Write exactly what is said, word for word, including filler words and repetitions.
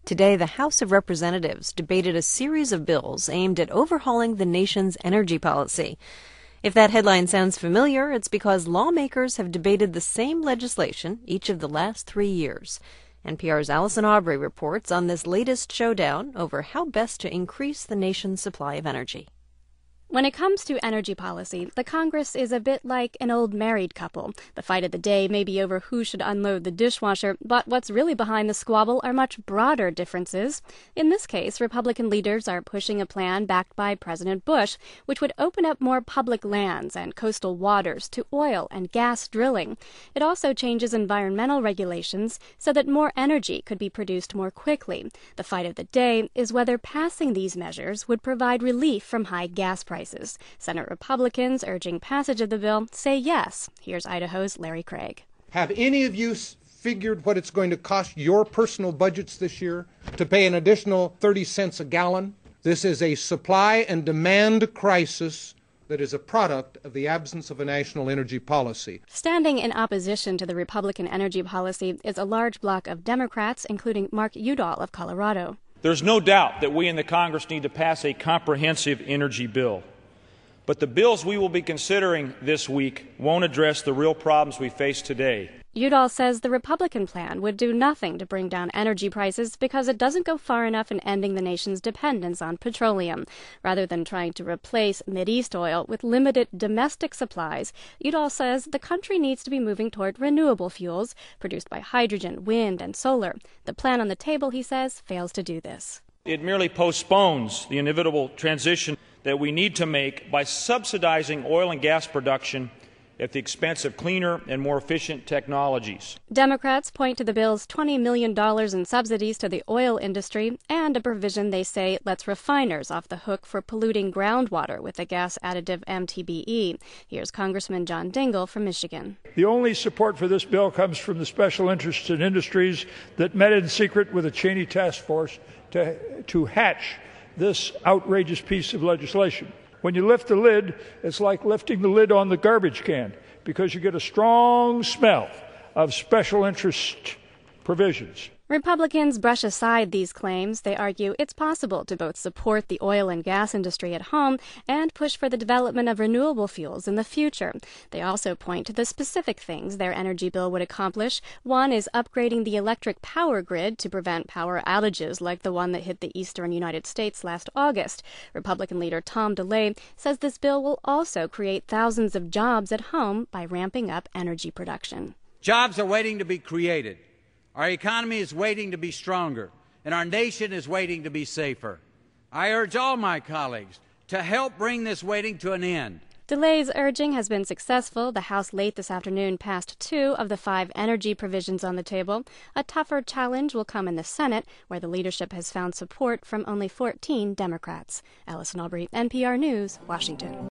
Today, the House of Representatives debated a series of bills aimed at overhauling the nation's energy policy. If that headline sounds familiar, it's because lawmakers have debated the same legislation each of the last three years. N P R's Allison Aubrey reports on this latest showdown over how best to increase the nation's supply of energy. When it comes to energy policy, the Congress is a bit like an old married couple. The fight of the day may be over who should unload the dishwasher, but what's really behind the squabble are much broader differences. In this case, Republican leaders are pushing a plan backed by President Bush, which would open up more public lands and coastal waters to oil and gas drilling. It also changes environmental regulations so that more energy could be produced more quickly. The fight of the day is whether passing these measures would provide relief from high gas prices. Senate Republicans urging passage of the bill say yes. Here's Idaho's Larry Craig. Have any of you figured what it's going to cost your personal budgets this year to pay an additional thirty cents a gallon? This is a supply and demand crisis that is a product of the absence of a national energy policy. Standing in opposition to the Republican energy policy is a large bloc of Democrats, including Mark Udall of Colorado. There's no doubt that we in the Congress need to pass a comprehensive energy bill. But the bills we will be considering this week won't address the real problems we face today. Udall says the Republican plan would do nothing to bring down energy prices because it doesn't go far enough in ending the nation's dependence on petroleum. Rather than trying to replace Mideast oil with limited domestic supplies, Udall says the country needs to be moving toward renewable fuels produced by hydrogen, wind, and solar. The plan on the table, he says, fails to do this. It merely postpones the inevitable transition that we need to make by subsidizing oil and gas production at the expense of cleaner and more efficient technologies. Democrats point to the bill's twenty million dollars in subsidies to the oil industry and a provision they say lets refiners off the hook for polluting groundwater with the gas additive M T B E. Here's Congressman John Dingell from Michigan. The only support for this bill comes from the special interests in industries that met in secret with a Cheney task force to, to hatch this outrageous piece of legislation. When you lift the lid, it's like lifting the lid on the garbage can because you get a strong smell of special interest provisions. Republicans brush aside these claims. They argue it's possible to both support the oil and gas industry at home and push for the development of renewable fuels in the future. They also point to the specific things their energy bill would accomplish. One is upgrading the electric power grid to prevent power outages like the one that hit the eastern United States last August. Republican leader Tom DeLay says this bill will also create thousands of jobs at home by ramping up energy production. Jobs are waiting to be created. Our economy is waiting to be stronger, and our nation is waiting to be safer. I urge all my colleagues to help bring this waiting to an end. DeLay's urging has been successful. The House late this afternoon passed two of the five energy provisions on the table. A tougher challenge will come in the Senate, where the leadership has found support from only fourteen Democrats. Allison Aubrey, N P R News, Washington.